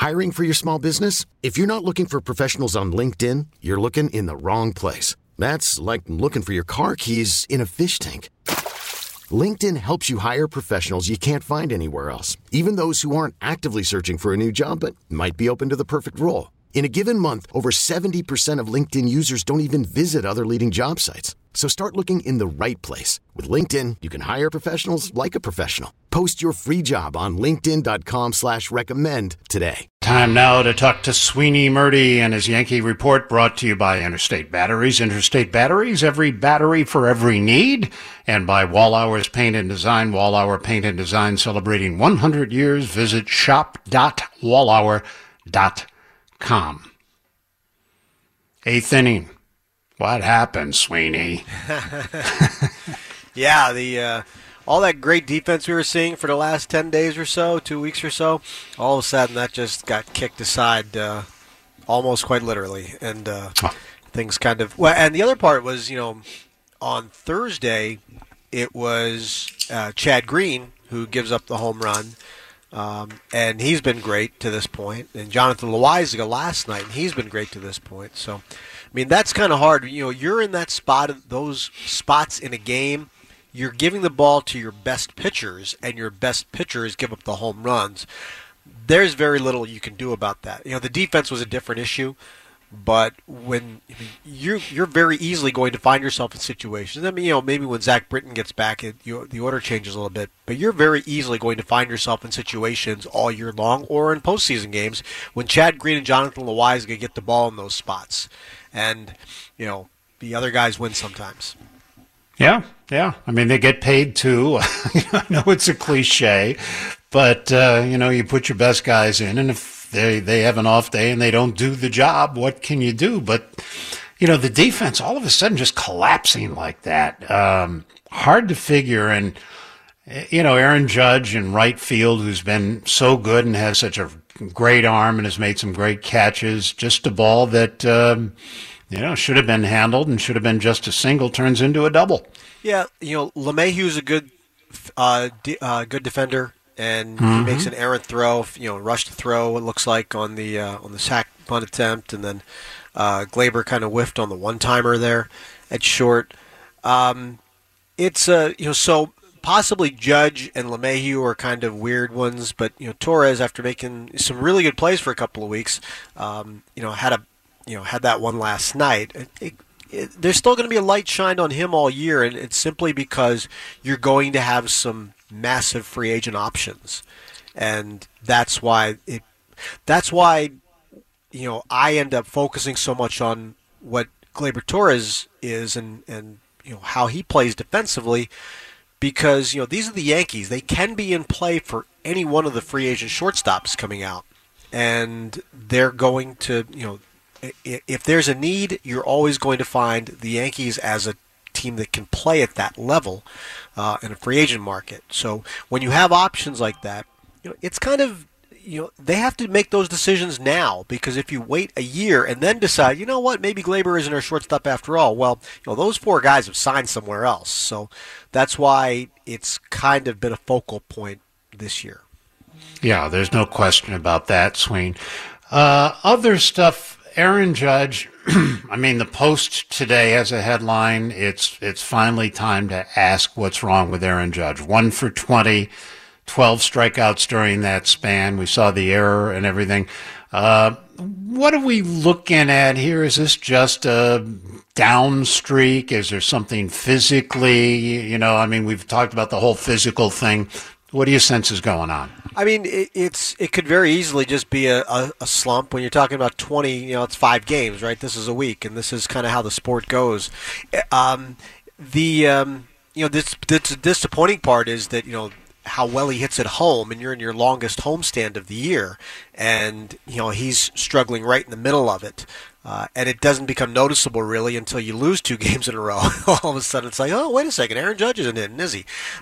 Hiring for your small business? If you're not looking for professionals on LinkedIn, you're looking in the wrong place. That's like looking for your car keys in a fish tank. LinkedIn helps you hire professionals you can't find anywhere else, even those who aren't actively searching for a new job but might be open to the perfect role. In a given month, over 70% of LinkedIn users don't even visit other leading job sites. So start looking in the right place. With LinkedIn, you can hire professionals like a professional. Post your free job on linkedin.com/recommend today. Time now to talk to Sweeney Murdy and his Yankee Report, brought to you by Interstate Batteries. Interstate Batteries, every battery for every need. And by Wallhour's Paint and Design. Wallhour Paint and Design celebrating 100 years. Visit shop.wallhour.com. Eighth inning. What happened, Sweeney? Yeah, all that great defense we were seeing for the last 10 days or so, 2 weeks or so, all of a sudden that just got kicked aside almost quite literally. And things kind of – well, and the other part was, on Thursday it was Chad Green who gives up the home run. And he's been great to this point. And Jonathan Loaisiga last night, and he's been great to this point. So, I mean, that's kind of hard. You're in that spot, those spots in a game. You're giving the ball to your best pitchers, and your best pitchers give up the home runs. There's very little you can do about that. The defense was a different issue. But you're very easily going to find yourself in situations. I mean, maybe when Zach Britton gets back, the order changes a little bit. But you're very easily going to find yourself in situations all year long, or in postseason games, when Chad Green and Jonathan Loaisiga get the ball in those spots, and the other guys win sometimes. Yeah. I mean, they get paid too. I know it's a cliche, but you put your best guys in, and if they have an off day and they don't do the job, what can you do? But, the defense all of a sudden just collapsing like that. Hard to figure. And, Aaron Judge in right field, who's been so good and has such a great arm and has made some great catches, just a ball that, should have been handled and should have been just a single, turns into a double. Yeah, LeMahieu's a good defender. And he makes an errant throw, rushed throw, it looks like, on the sack punt attempt. And then Glaber kind of whiffed on the one-timer there at short. So possibly Judge and LeMahieu are kind of weird ones. But, Torres, after making some really good plays for a couple of weeks, had that one last night. There's still going to be a light shined on him all year, and it's simply because you're going to have some massive free agent options, and that's why I end up focusing so much on what Gleyber Torres is and how he plays defensively, because these are the Yankees. They can be in play for any one of the free agent shortstops coming out, and they're going to if there's a need, you're always going to find the Yankees as a team that can play at that level in a free agent market. So when you have options like that, it's kind of, they have to make those decisions now, because if you wait a year and then decide, maybe Gleyber isn't our shortstop after all, well, those four guys have signed somewhere else. So that's why it's kind of been a focal point this year. Yeah, there's no question about that, Sween. Other stuff, Aaron Judge, I mean, the Post today has a headline. It's finally time to ask what's wrong with Aaron Judge. 1 for 20, 12 strikeouts during that span. We saw the error and everything. What are we looking at here? Is this just a down streak? Is there something physically? We've talked about the whole physical thing. What do you sense is going on? I mean, it could very easily just be a slump. When you're talking about 20, it's 5 games, right? This is a week, and this is kind of how the sport goes. This disappointing part is that how well he hits at home, and you're in your longest homestand of the year, and he's struggling right in the middle of it. And it doesn't become noticeable really until you lose 2 games in a row. All of a sudden, it's like, oh, wait a second, Aaron Judge isn't in, is he?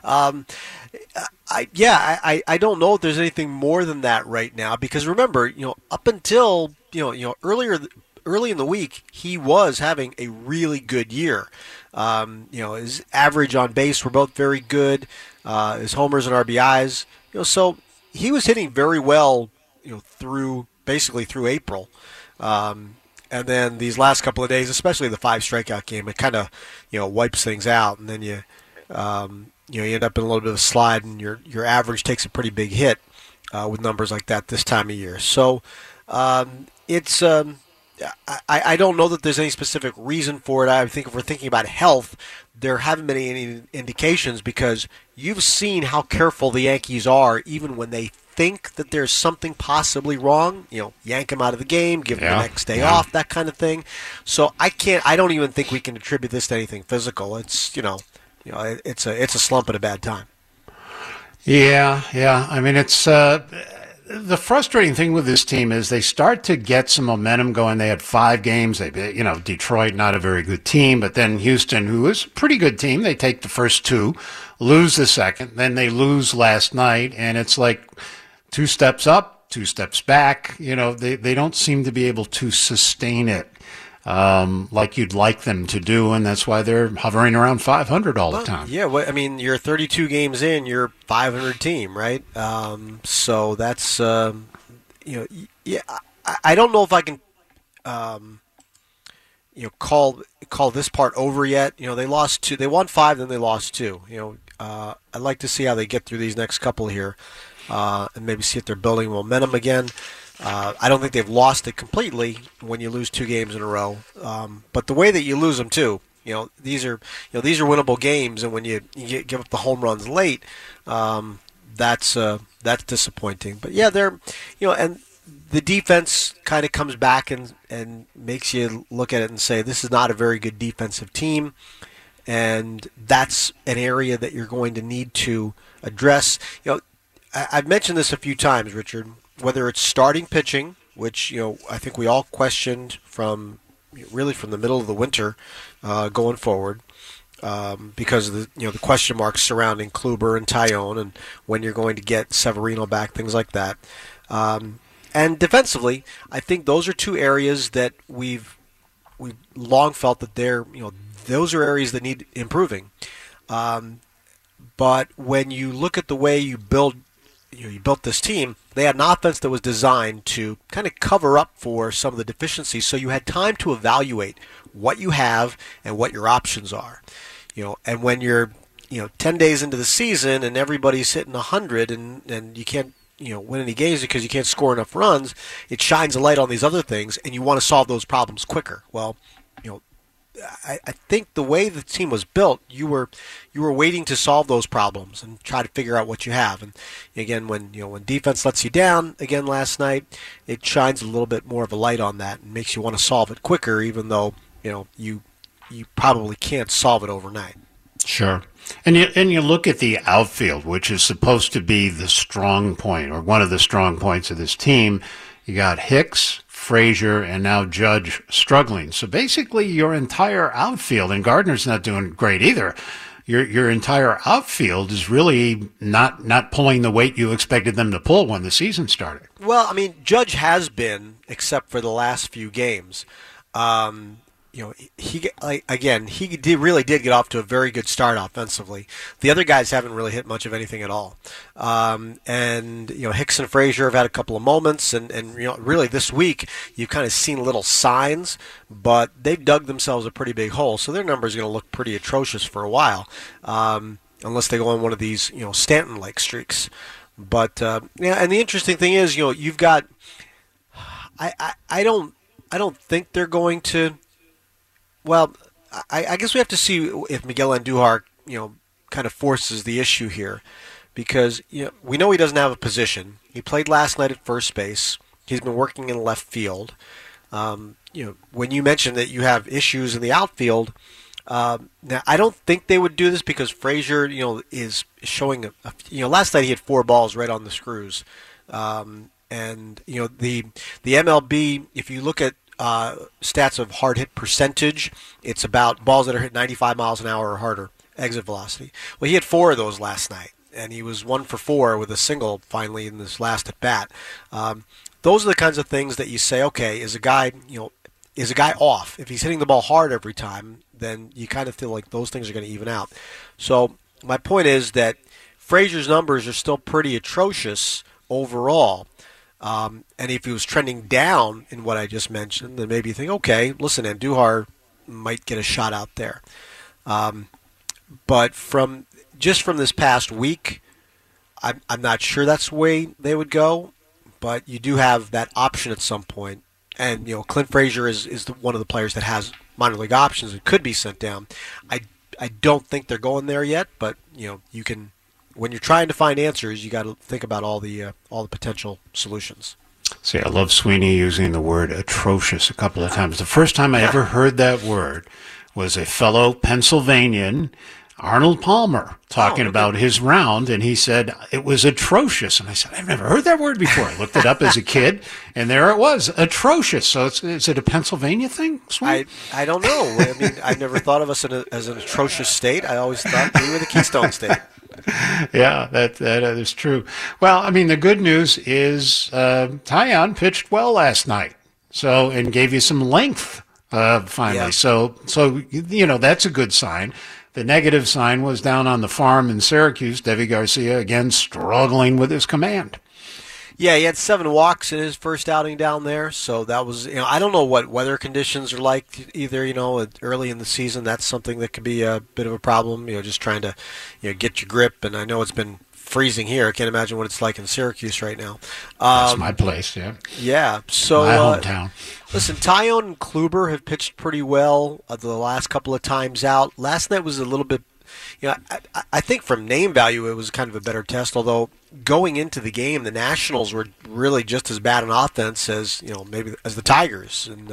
I don't know if there's anything more than that right now, because remember, up until early in the week, he was having a really good year. His average on base were both very good. His homers and RBIs, so he was hitting very well through April. And then these last couple of days, especially the 5 strikeout game, it kind of wipes things out, and then you end up in a little bit of a slide, and your average takes a pretty big hit with numbers like that this time of year. So it's I don't know that there's any specific reason for it. I think if we're thinking about health, there haven't been any indications, because you've seen how careful the Yankees are even when they think that there's something possibly wrong. Yank them out of the game, give them the next day off, that kind of thing. So I don't even think we can attribute this to anything physical. It's it's a slump at a bad time. Yeah. I mean, it's the frustrating thing with this team is they start to get some momentum going. They had 5 games. Detroit, not a very good team, but then Houston, who is a pretty good team, they take the first 2, lose the second, then they lose last night, and it's like 2 steps up, 2 steps back. They don't seem to be able to sustain it like you'd like them to do, and that's why they're hovering around 500 all the time. Yeah, you're 32 games in, you're 500 team, right? So that's I don't know if I can call this part over yet. They lost 2, they won 5, then they lost 2. I'd like to see how they get through these next couple here, and maybe see if they're building momentum again. I don't think they've lost it completely when you lose 2 games in a row. But the way that you lose them too, these are winnable games, and when you give up the home runs late, that's disappointing. But yeah, they're and the defense kind of comes back and makes you look at it and say, this is not a very good defensive team, and that's an area that you're going to need to address. I've mentioned this a few times, Richard. Whether it's starting pitching, which I think we all questioned from the middle of the winter going forward, because of the question marks surrounding Kluber and Taillon, and when you're going to get Severino back, things like that. And defensively, I think those are 2 areas that we've long felt that those are areas that need improving. But when you look at the way you built this team, they had an offense that was designed to kind of cover up for some of the deficiencies, so you had time to evaluate what you have and what your options are. And when you're 10 days into the season and everybody's hitting 100 and you can't win any games because you can't score enough runs, it shines a light on these other things, and you want to solve those problems quicker. Well, I think the way the team was built, you were waiting to solve those problems and try to figure out what you have. And again, when defense lets you down again last night, it shines a little bit more of a light on that and makes you want to solve it quicker, even though you probably can't solve it overnight. Sure. And you look at the outfield, which is supposed to be the strong point, or one of the strong points of this team. You got Hicks, Frazier, and now Judge struggling. So basically your entire outfield, and Gardner's not doing great either, your entire outfield is really not pulling the weight you expected them to pull when the season started. Well, I mean, Judge has been, except for the last few games. He really did get off to a very good start offensively. The other guys haven't really hit much of anything at all. Hicks and Frazier have had a couple of moments, and really this week you've kind of seen little signs, but they've dug themselves a pretty big hole, so their numbers are going to look pretty atrocious for a while, unless they go on one of these Stanton-like streaks. But and the interesting thing is you've got I don't think they're going to. Well, I guess we have to see if Miguel Andujar, kind of forces the issue here, because we know he doesn't have a position. He played last night at first base. He's been working in left field. When you mentioned that you have issues in the outfield, now I don't think they would do this because Frazier, is showing last night he had 4 balls right on the screws, and the MLB, if you look at stats of hard hit percentage, it's about balls that are hit 95 miles an hour or harder, exit velocity. Well, he had 4 of those last night, and he was 1 for 4 with a single finally in this last at bat. Those are the kinds of things that you say, okay, is a guy off? If he's hitting the ball hard every time, then you kind of feel like those things are going to even out. So my point is that Frazier's numbers are still pretty atrocious overall. And if he was trending down in what I just mentioned, then maybe you think, okay, listen, Andujar might get a shot out there. But from this past week, I'm not sure that's the way they would go. But you do have that option at some point. And, Clint Frazier is one of the players that has minor league options that could be sent down. I don't think they're going there yet, but, you can, when you're trying to find answers, you got to think about all the potential solutions. See, I love Sweeney using the word atrocious a couple of times. The first time I ever heard that word was a fellow Pennsylvanian, Arnold Palmer, talking about his round, and he said it was atrocious. And I said, I've never heard that word before. I looked it up as a kid, and there it was, atrocious. So is it a Pennsylvania thing, Sweeney? I don't know. I mean, I've never thought of us as an atrocious state. I always thought we were the Keystone State. Yeah, that is true. Well, I mean, the good news is Taillon pitched well last night, and gave you some length finally. Yeah. So that's a good sign. The negative sign was down on the farm in Syracuse. Deivi Garcia again struggling with his command. Yeah, he had 7 walks in his first outing down there, so that was, I don't know what weather conditions are like either, early in the season. That's something that could be a bit of a problem, just trying to, get your grip, and I know it's been freezing here. I can't imagine what it's like in Syracuse right now. That's my place, yeah. Yeah, so my hometown. Listen, Taillon and Kluber have pitched pretty well the last couple of times out. Last night was a little bit, I think from name value it was kind of a better test, although going into the game, the Nationals were really just as bad an offense as, maybe as the Tigers. And,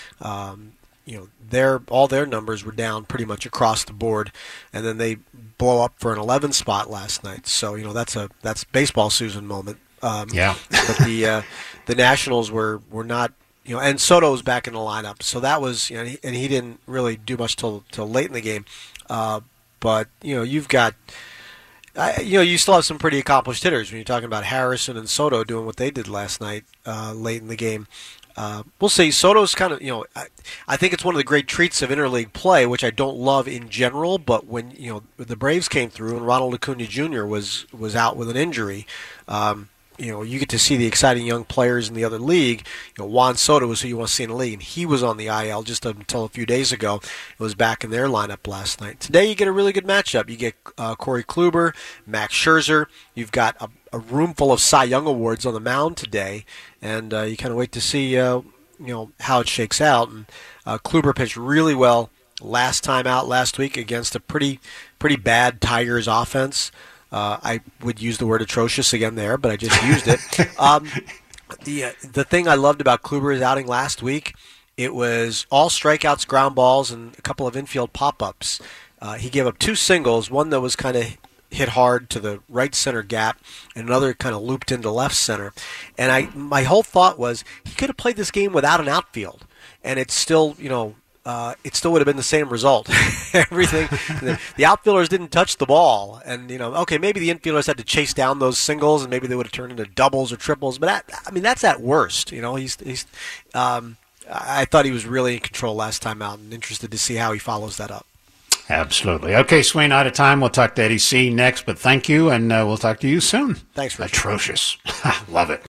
all their numbers were down pretty much across the board, and then they blow up for an 11 spot last night. So that's baseball Susan moment. Yeah. But the Nationals were not, and Soto was back in the lineup, so that was, and he didn't really do much till late in the game. But you've got, you still have some pretty accomplished hitters when you're talking about Harrison and Soto doing what they did last night late in the game. We'll see. Soto's kind of, I think it's one of the great treats of interleague play, which I don't love in general. But when the Braves came through and Ronald Acuna Jr. was out with an injury, you get to see the exciting young players in the other league. Juan Soto is who you want to see in the league, and he was on the IL just until a few days ago. It was back in their lineup last night. Today you get a really good matchup. You get Corey Kluber, Max Scherzer. You've got a room full of Cy Young awards on the mound today, and you kind of wait to see how it shakes out. And Kluber pitched really well last time out last week against a pretty bad Tigers offense. I would use the word atrocious again there, but I just used it. The thing I loved about Kluber's outing last week, it was all strikeouts, ground balls, and a couple of infield pop-ups. He gave up 2 singles, one that was kind of hit hard to the right center gap, and another kind of looped into left center. And my whole thought was he could have played this game without an outfield, and it's still, it still would have been the same result. Everything, the outfielders didn't touch the ball, and okay, maybe the infielders had to chase down those singles, and maybe they would have turned into doubles or triples. But that's at worst. I thought he was really in control last time out, and interested to see how he follows that up. Absolutely. Okay, Swain, out of time. We'll talk to Eddie C. next, but thank you, and we'll talk to you soon. Thanks, Richard. Atrocious. Love it.